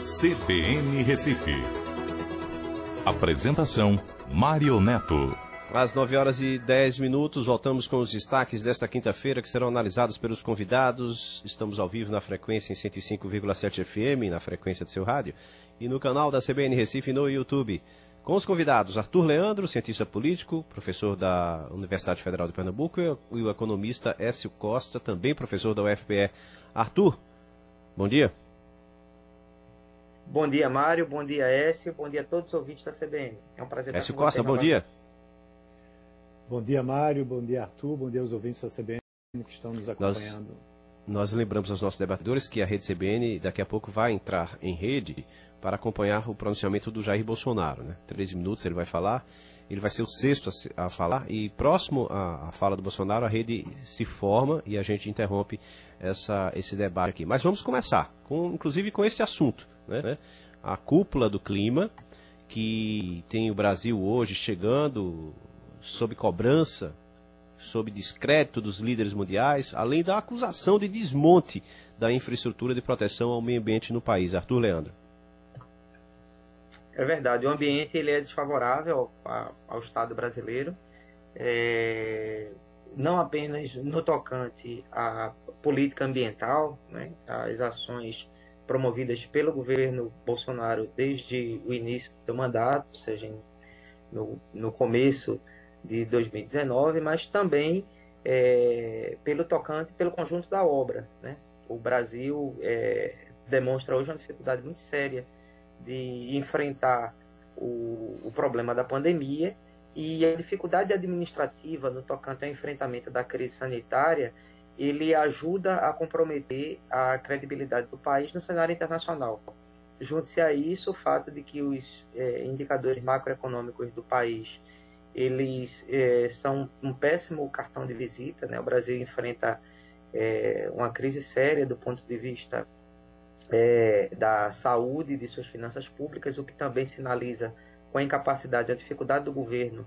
CBN Recife. Apresentação, Mário Neto. Às 9h10, voltamos com os destaques desta quinta-feira que serão analisados pelos convidados. Estamos ao vivo na frequência em 105,7 FM, na frequência do seu rádio, e no canal da CBN Recife no YouTube. Com os convidados, Arthur Leandro, cientista político, professor da Universidade Federal de Pernambuco, e o economista Écio Costa, também professor da UFPE. Arthur, bom dia. Bom dia, Mário. Bom dia, Écio. Bom dia a todos os ouvintes da CBN. É um prazer estar com Costa, bom dia. Bom dia, Mário. Bom dia, Arthur. Bom dia aos ouvintes da CBN que estão nos acompanhando. Nós lembramos aos nossos debatedores que a Rede CBN daqui a pouco vai entrar em rede para acompanhar o pronunciamento do Jair Bolsonaro, né? 13 minutos ele vai falar, ele vai ser o sexto a falar, e próximo à fala do Bolsonaro a rede se forma e a gente interrompe esse debate aqui. Mas vamos começar, inclusive com este assunto, né? A cúpula do clima, que tem o Brasil hoje chegando sob cobrança, sob descrédito dos líderes mundiais, além da acusação de desmonte da infraestrutura de proteção ao meio ambiente no país. Arthur Leandro. É verdade, o ambiente ele é desfavorável ao Estado brasileiro, não apenas no tocante à política ambiental, né, as ações promovidas pelo governo Bolsonaro desde o início do mandato, ou seja, no começo de 2019, mas também pelo conjunto da obra, né? O Brasil demonstra hoje uma dificuldade muito séria de enfrentar o problema da pandemia, e a dificuldade administrativa no tocante ao enfrentamento da crise sanitária, ele ajuda a comprometer a credibilidade do país no cenário internacional. Junte-se a isso o fato de que os indicadores macroeconômicos do país eles são um péssimo cartão de visita, né? O Brasil enfrenta uma crise séria do ponto de vista da saúde de suas finanças públicas, o que também sinaliza com a incapacidade, a dificuldade do governo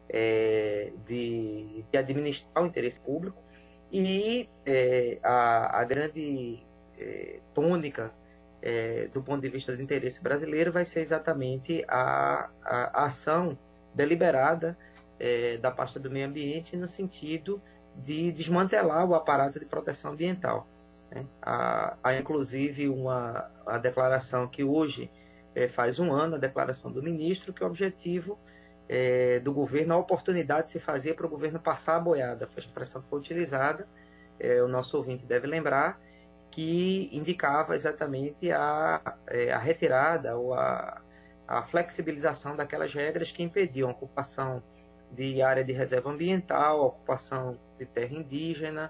de administrar o interesse público, e a grande tônica do ponto de vista do interesse brasileiro vai ser exatamente a ação deliberada da pasta do meio ambiente no sentido de desmantelar o aparato de proteção ambiental. Há inclusive uma declaração que hoje faz um ano, a declaração do ministro, que o objetivo do governo, a oportunidade de se fazer para o governo passar a boiada, foi a expressão que foi utilizada, o nosso ouvinte deve lembrar, que indicava exatamente a retirada ou a flexibilização daquelas regras que impediam a ocupação de área de reserva ambiental, a ocupação de terra indígena,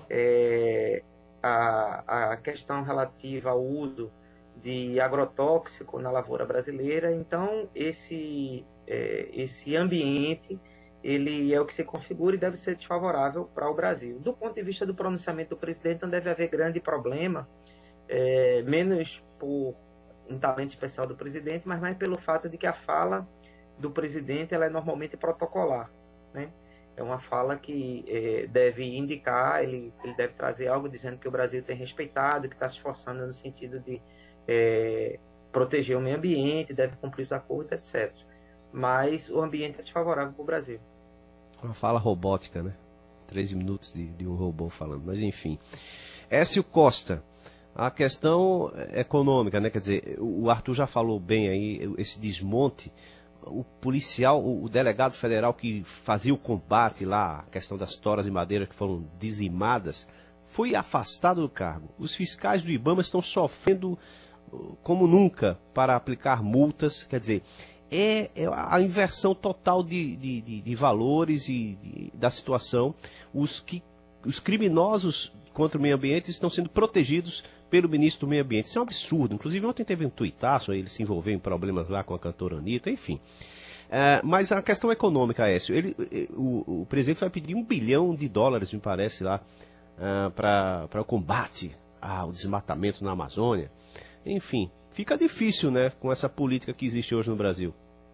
a questão relativa ao uso de agrotóxico na lavoura brasileira. Então, esse ambiente ele é o que se configura e deve ser desfavorável para o Brasil. Do ponto de vista do pronunciamento do presidente, não deve haver grande problema, menos por um talento especial do presidente, mas mais pelo fato de que a fala do presidente ela é normalmente protocolar, né? É uma fala que deve indicar, ele deve trazer algo dizendo que o Brasil tem respeitado, que está se esforçando no sentido de proteger o meio ambiente, deve cumprir os acordos, etc. Mas o ambiente é desfavorável para o Brasil. Uma fala robótica, né? 13 minutos de um robô falando, mas enfim. Écio Costa, a questão econômica, né? Quer dizer, o Arthur já falou bem aí, esse desmonte. O policial, o delegado federal que fazia o combate lá, a questão das toras de madeira que foram dizimadas, foi afastado do cargo. Os fiscais do IBAMA estão sofrendo como nunca para aplicar multas. Quer dizer, é a inversão total de valores e da situação. Os criminosos contra o meio ambiente estão sendo protegidos pelo ministro do Meio Ambiente. Isso é um absurdo. Inclusive, ontem teve um tuitaço, ele se envolveu em problemas lá com a cantora Anitta, enfim. Mas a questão econômica, Écio, o presidente vai pedir $1 bilhão, me parece, lá, para o combate ao desmatamento na Amazônia. Enfim, fica difícil, né, com essa política que existe hoje no Brasil.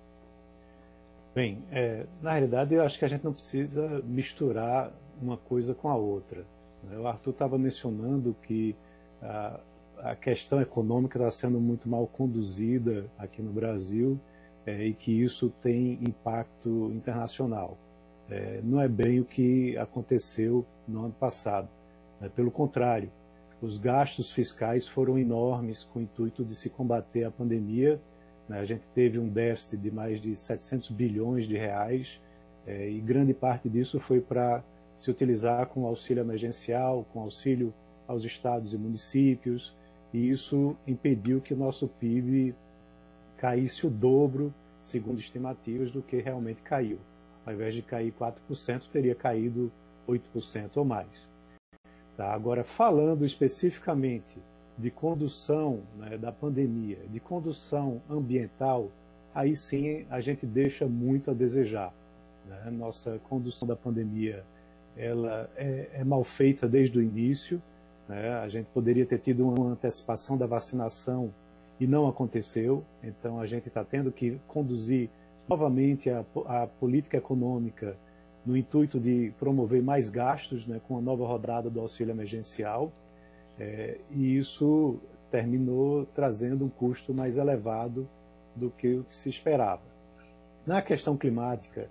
Bem, na realidade, eu acho que a gente não precisa misturar uma coisa com a outra. O Arthur estava mencionando que a questão econômica está sendo muito mal conduzida aqui no Brasil e que isso tem impacto internacional. Não é bem o que aconteceu no ano passado. Pelo contrário, os gastos fiscais foram enormes com o intuito de se combater a pandemia. A gente teve um déficit de mais de 700 bilhões de reais e grande parte disso foi para se utilizar com auxílio emergencial, com auxílio aos estados e municípios, e isso impediu que o nosso PIB caísse o dobro, segundo estimativas, do que realmente caiu. Ao invés de cair 4%, teria caído 8% ou mais. Tá? Agora, falando especificamente de condução, né, da pandemia, de condução ambiental, aí sim a gente deixa muito a desejar. Né? Nossa condução da pandemia ela é mal feita desde o início. A gente poderia ter tido uma antecipação da vacinação e não aconteceu, então a gente está tendo que conduzir novamente a política econômica no intuito de promover mais gastos, né, com a nova rodada do auxílio emergencial, e isso terminou trazendo um custo mais elevado do que o que se esperava. Na questão climática,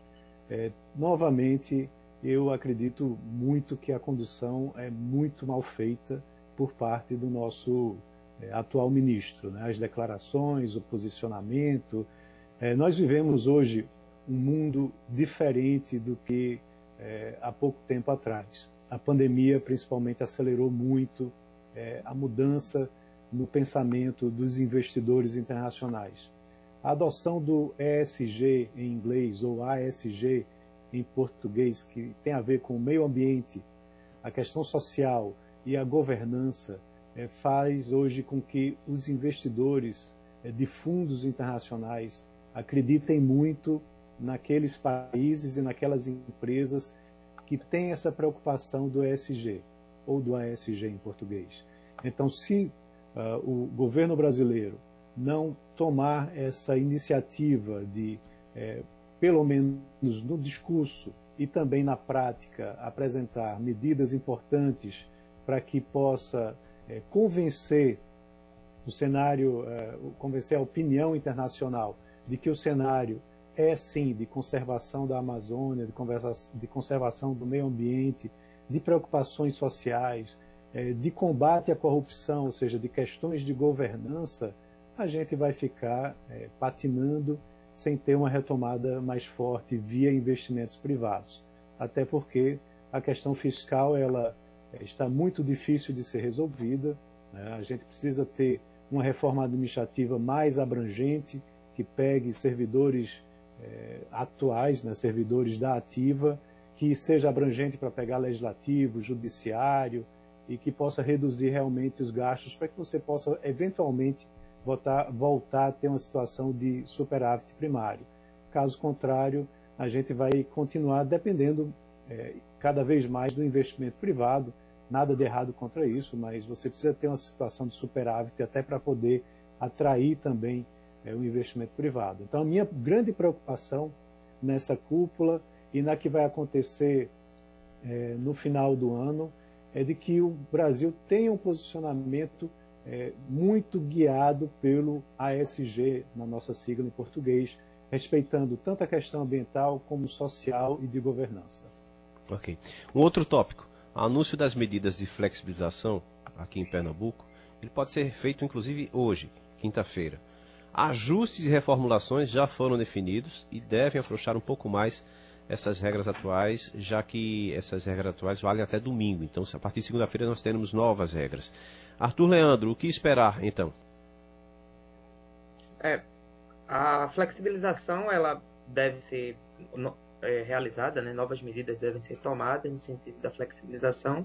novamente, eu acredito muito que a condução é muito mal feita por parte do nosso atual ministro, né? As declarações, o posicionamento. Nós vivemos hoje um mundo diferente do que há pouco tempo atrás. A pandemia, principalmente, acelerou muito a mudança no pensamento dos investidores internacionais. A adoção do ESG em inglês, ou ASG em português, que tem a ver com o meio ambiente, a questão social e a governança, faz hoje com que os investidores de fundos internacionais acreditem muito naqueles países e naquelas empresas que têm essa preocupação do ESG, ou do ASG em português. Então, se o governo brasileiro não tomar essa iniciativa de pelo menos no discurso e também na prática, apresentar medidas importantes para que possa convencer o cenário, convencer a opinião internacional de que o cenário é sim de conservação da Amazônia, de conservação do meio ambiente, de preocupações sociais, de combate à corrupção, ou seja, de questões de governança, a gente vai ficar patinando sem ter uma retomada mais forte via investimentos privados. Até porque a questão fiscal ela está muito difícil de ser resolvida, né? A gente precisa ter uma reforma administrativa mais abrangente, que pegue servidores atuais, né, servidores da ativa, que seja abrangente para pegar legislativo, judiciário, e que possa reduzir realmente os gastos para que você possa eventualmente voltar a ter uma situação de superávit primário. Caso contrário, a gente vai continuar dependendo cada vez mais do investimento privado. Nada de errado contra isso, mas você precisa ter uma situação de superávit até para poder atrair também o investimento privado. Então, a minha grande preocupação nessa cúpula e na que vai acontecer no final do ano é de que o Brasil tenha um posicionamento muito guiado pelo ASG, na nossa sigla em português, respeitando tanto a questão ambiental como social e de governança. Ok. Um outro tópico, o anúncio das medidas de flexibilização aqui em Pernambuco, ele pode ser feito inclusive hoje, quinta-feira. Ajustes e reformulações já foram definidos e devem afrouxar um pouco mais essas regras atuais, já que essas regras atuais valem até domingo. Então, a partir de segunda-feira nós teremos novas regras. Arthur Leandro, o que esperar, então? A flexibilização ela deve ser realizada, né? Novas medidas devem ser tomadas no sentido da flexibilização,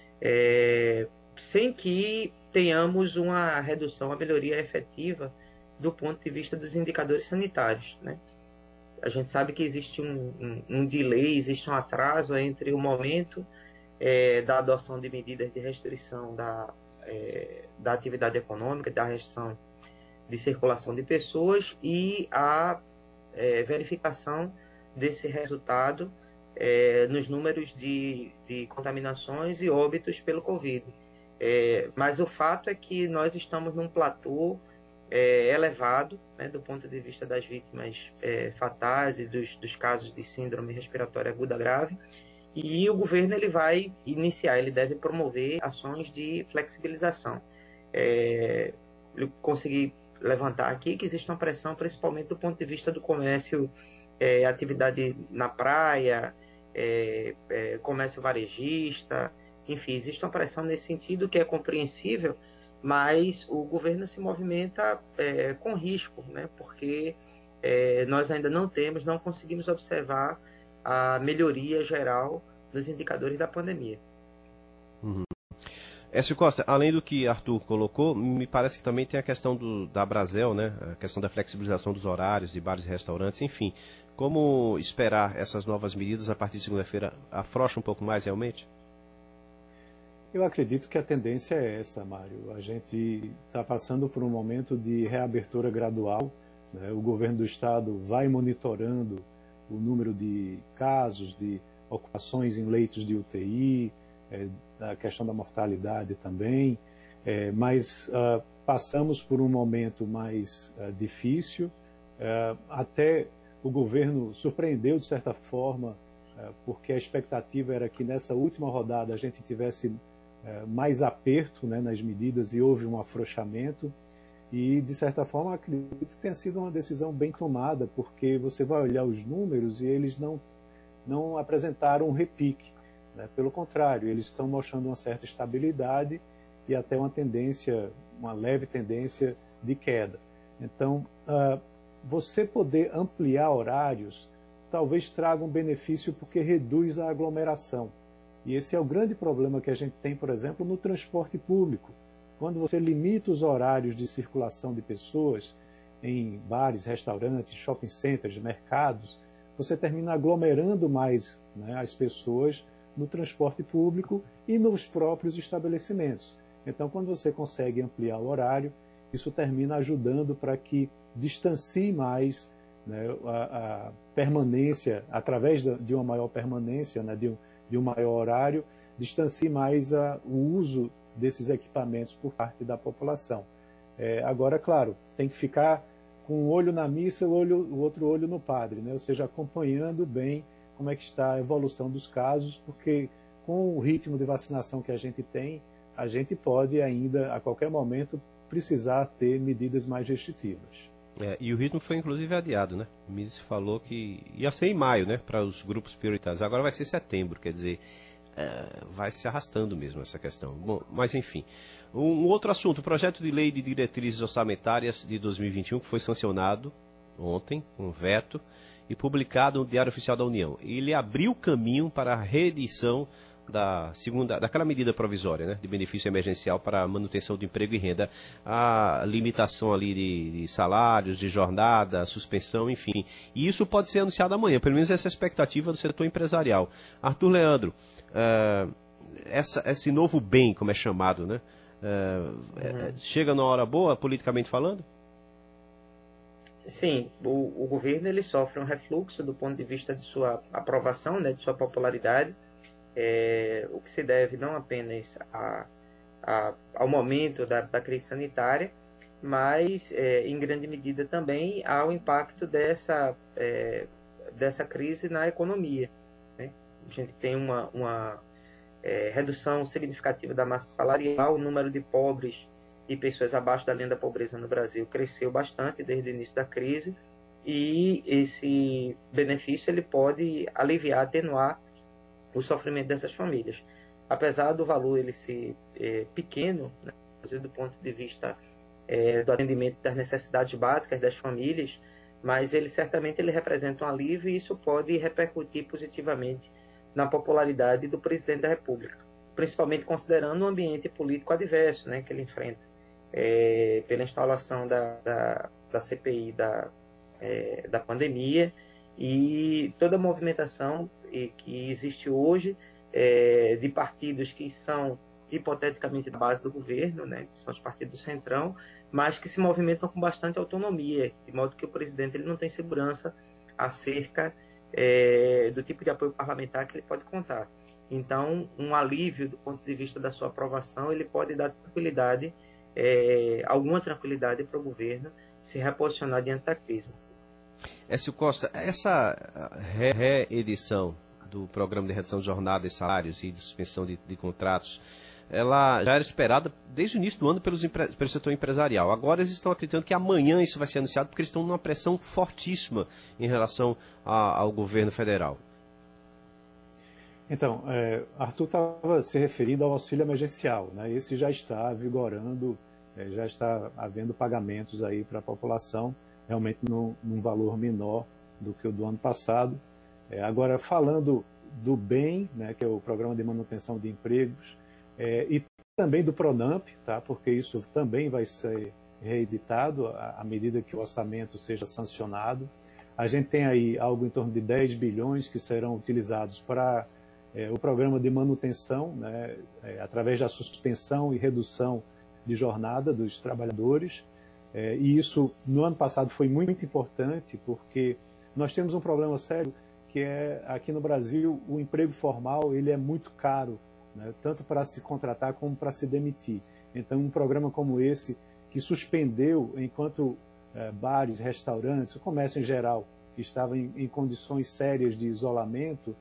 sem que tenhamos uma redução, uma melhoria efetiva do ponto de vista dos indicadores sanitários, né? A gente sabe que existe um delay, existe um atraso entre o momento da adoção de medidas de restrição da atividade econômica, da restrição de circulação de pessoas e a verificação desse resultado nos números de contaminações e óbitos pelo Covid. Mas o fato é que nós estamos num platô elevado, né, do ponto de vista das vítimas fatais e dos casos de síndrome respiratória aguda grave, e o governo ele vai iniciar, ele deve promover ações de flexibilização. Eu consegui levantar aqui que existe uma pressão, principalmente do ponto de vista do comércio, atividade na praia, comércio varejista, enfim, existe uma pressão nesse sentido que é compreensível, mas o governo se movimenta com risco, né? Porque nós ainda não conseguimos observar a melhoria geral nos indicadores da pandemia. Uhum. Écio Costa, além do que Arthur colocou, me parece que também tem a questão da Brasel, né? A questão da flexibilização dos horários de bares e restaurantes, enfim. Como esperar essas novas medidas a partir de segunda-feira? Afrouxa um pouco mais realmente? Eu acredito que a tendência é essa, Mário. A gente está passando por um momento de reabertura gradual, né? O governo do estado vai monitorando o número de casos, de ocupações em leitos de UTI, a questão da mortalidade também, mas passamos por um momento mais difícil, até o governo surpreendeu de certa forma, porque a expectativa era que nessa última rodada a gente tivesse mais aperto, né, nas medidas, e houve um afrouxamento, e de certa forma acredito que tenha sido uma decisão bem tomada, porque você vai olhar os números e eles não apresentaram um repique, né? Pelo contrário, eles estão mostrando uma certa estabilidade e até uma leve tendência de queda. Então, você poder ampliar horários talvez traga um benefício porque reduz a aglomeração. E esse é o grande problema que a gente tem, por exemplo, no transporte público. Quando você limita os horários de circulação de pessoas em bares, restaurantes, shopping centers, mercados, você termina aglomerando mais, né, as pessoas no transporte público e nos próprios estabelecimentos. Então, quando você consegue ampliar o horário, isso termina ajudando para que distancie mais, né, a permanência, através de uma maior permanência, né, de um maior horário, distancie mais o uso desses equipamentos por parte da população. Agora, claro, tem que ficar com um olho na missa e o outro olho no padre, né? Ou seja, acompanhando bem como é que está a evolução dos casos, porque com o ritmo de vacinação que a gente tem, a gente pode ainda, a qualquer momento, precisar ter medidas mais restritivas. E o ritmo foi inclusive adiado, né? O ministro falou que ia ser em maio, né, para os grupos prioritários. Agora vai ser setembro, quer dizer, vai se arrastando mesmo essa questão. Bom, mas enfim. Um outro assunto, o projeto de lei de diretrizes orçamentárias de 2021, que foi sancionado ontem, com veto, e publicado no Diário Oficial da União. Ele abriu caminho para a reedição daquela medida provisória, né, de benefício emergencial para a manutenção do emprego e renda, a limitação ali de salários, de jornada, suspensão, enfim. E isso pode ser anunciado amanhã, pelo menos essa é a expectativa do setor empresarial. Arthur Leandro, esse novo bem, como é chamado, né, chega numa hora boa, politicamente falando? Sim, o governo ele sofre um refluxo do ponto de vista de sua aprovação, né, de sua popularidade, o que se deve não apenas ao momento da crise sanitária, mas em grande medida também ao impacto dessa crise na economia, né? A gente tem uma redução significativa da massa salarial, o número de pobres e pessoas abaixo da linha da pobreza no Brasil cresceu bastante desde o início da crise, e esse benefício ele pode aliviar, atenuar o sofrimento dessas famílias. Apesar do valor ele ser pequeno, né, do ponto de vista do atendimento das necessidades básicas das famílias, mas ele certamente representa um alívio, e isso pode repercutir positivamente na popularidade do presidente da República, principalmente considerando o ambiente político adverso, né, que ele enfrenta, pela instalação da CPI da pandemia e toda a movimentação que existe hoje de partidos que são hipoteticamente da base do governo, né, que são os partidos do Centrão, mas que se movimentam com bastante autonomia, de modo que o presidente ele não tem segurança acerca do tipo de apoio parlamentar que ele pode contar. Então, um alívio do ponto de vista da sua aprovação, ele pode dar tranquilidade, alguma tranquilidade para o governo se reposicionar diante da crise. Écio Costa, essa reedição do Programa de Redução de Jornada e Salários e de suspensão de contratos, ela já era esperada desde o início do ano pelo setor empresarial. Agora eles estão acreditando que amanhã isso vai ser anunciado porque eles estão numa pressão fortíssima em relação ao governo federal. Então, Arthur estava se referindo ao auxílio emergencial, né? Esse já está vigorando, já está havendo pagamentos aí para a população, realmente num valor menor do que o do ano passado. Agora, falando do BEM, né, que é o Programa de Manutenção de Empregos, e também do PRONAMP, tá, porque isso também vai ser reeditado à medida que o orçamento seja sancionado. A gente tem aí algo em torno de 10 bilhões que serão utilizados para o programa de manutenção, né, através da suspensão e redução de jornada dos trabalhadores. E isso, no ano passado, foi muito importante, porque nós temos um problema sério, que é, aqui no Brasil, o emprego formal ele é muito caro, né, tanto para se contratar como para se demitir. Então, um programa como esse, que suspendeu, enquanto bares, restaurantes, o comércio em geral, estava em condições sérias de isolamento,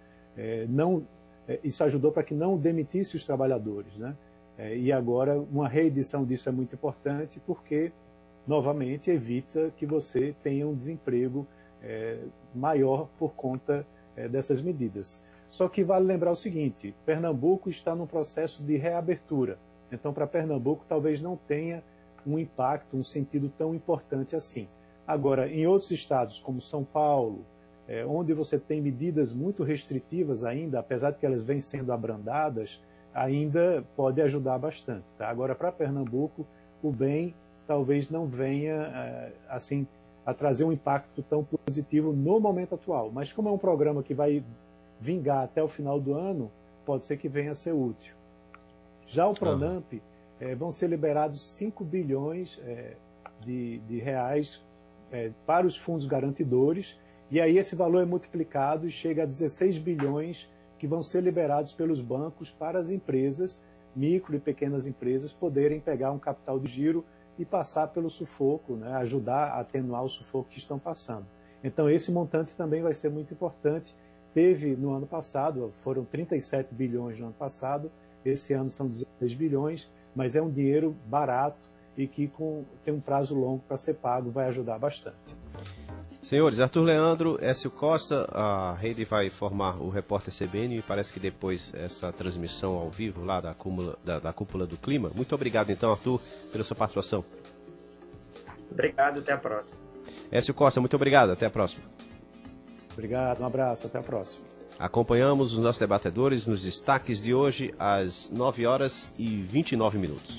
isso ajudou para que não demitisse os trabalhadores, né? E agora, uma reedição disso é muito importante, porque, novamente, evita que você tenha um desemprego maior por conta dessas medidas. Só que vale lembrar o seguinte, Pernambuco está num processo de reabertura. Então, para Pernambuco, talvez não tenha um impacto, um sentido tão importante assim. Agora, em outros estados, como São Paulo, onde você tem medidas muito restritivas ainda, apesar de que elas vêm sendo abrandadas, ainda pode ajudar bastante. Tá? Agora, para Pernambuco, o BEM talvez não venha assim a trazer um impacto tão positivo no momento atual. Mas como é um programa que vai vingar até o final do ano, pode ser que venha a ser útil. Já o PRONAMP, vão ser liberados 5 bilhões de reais para os fundos garantidores, e aí esse valor é multiplicado e chega a 16 bilhões que vão ser liberados pelos bancos para as empresas, micro e pequenas empresas, poderem pegar um capital de giro e passar pelo sufoco, né, ajudar a atenuar o sufoco que estão passando. Então esse montante também vai ser muito importante. Teve no ano passado, foram 37 bilhões no ano passado, esse ano são 16 bilhões, mas é um dinheiro barato e que tem um prazo longo para ser pago, vai ajudar bastante. Senhores, Arthur Leandro, Écio Costa, a rede vai formar o repórter CBN e parece que depois essa transmissão ao vivo lá da Cúpula do Clima. Muito obrigado então, Arthur, pela sua participação. Obrigado, até a próxima. Écio Costa, muito obrigado, até a próxima. Obrigado, um abraço, até a próxima. Acompanhamos os nossos debatedores nos destaques de hoje às 9h29.